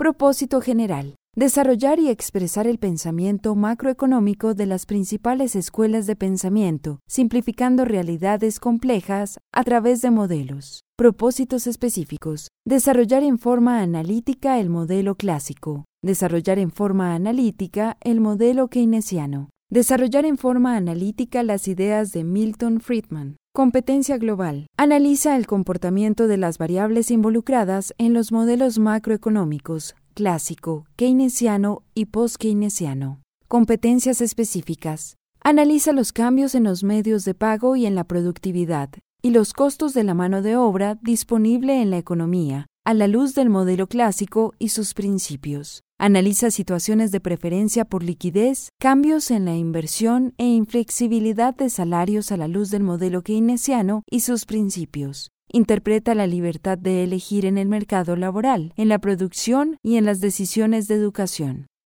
Propósito general. Desarrollar y expresar el pensamiento macroeconómico de las principales escuelas de pensamiento, simplificando realidades complejas a través de modelos. Propósitos específicos. Desarrollar en forma analítica el modelo clásico. Desarrollar en forma analítica el modelo keynesiano. Desarrollar en forma analítica las ideas de Milton Friedman. Competencia global. Analiza el comportamiento de las variables involucradas en los modelos macroeconómicos, clásico, keynesiano y post-keynesiano. Competencias específicas. Analiza los cambios en los medios de pago y en la productividad, y los costos de la mano de obra disponible en la economía, a la luz del modelo clásico y sus principios. Analiza situaciones de preferencia por liquidez, cambios en la inversión e inflexibilidad de salarios a la luz del modelo keynesiano y sus principios. Interpreta la libertad de elegir en el mercado laboral, en la producción y en las decisiones de educación.